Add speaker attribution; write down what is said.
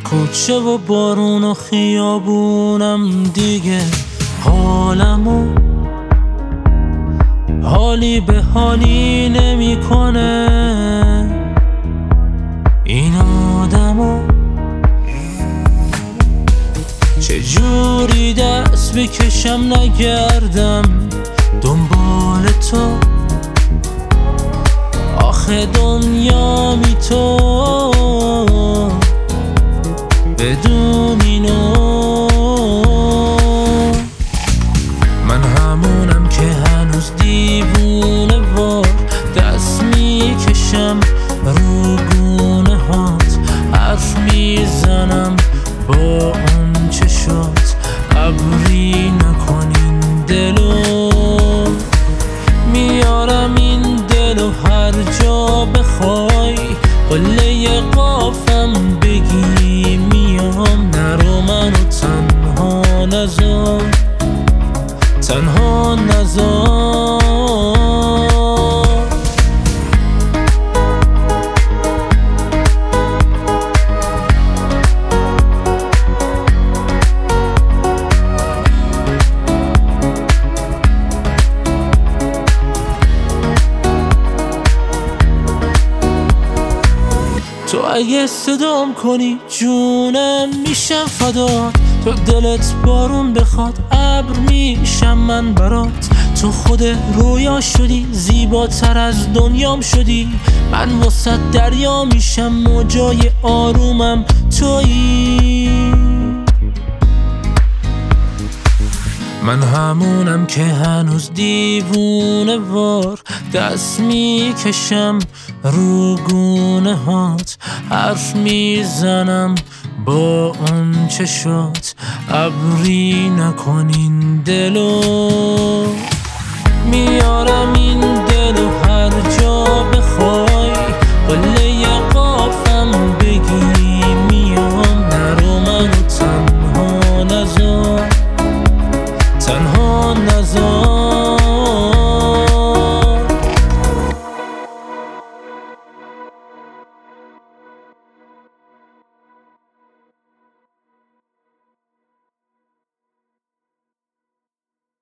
Speaker 1: کوچه و بارون و خیابونم دیگه حالی به حالی نمیکنه. این آدمو چجوری دست بکشم نگردم دنبال تو؟ آخه دنیا می تو بدون اینو. من همونم که هنوز دیوونه وار دست می کشم رو گونه هات، حرف می زنم با اون چشات، ابری نکنین دلو. میارم این دلو هر جا بخوای، قله قافم بگی میام. نرو منو تنها نذار، تنها نذار. تو اگه صدام کنی جونم میشم فدات، تو دلت بارون بخواد ابر میشم من برات. تو خود رویا شدی، زیباتر از دنیام شدی، من واسه دریا میشم، موجای آرومم تویی. من همونم که هنوز دیوونه وار دست میکشم رو گونه هات، حرف میزنم با اون چشات، ابری نکنین دلو.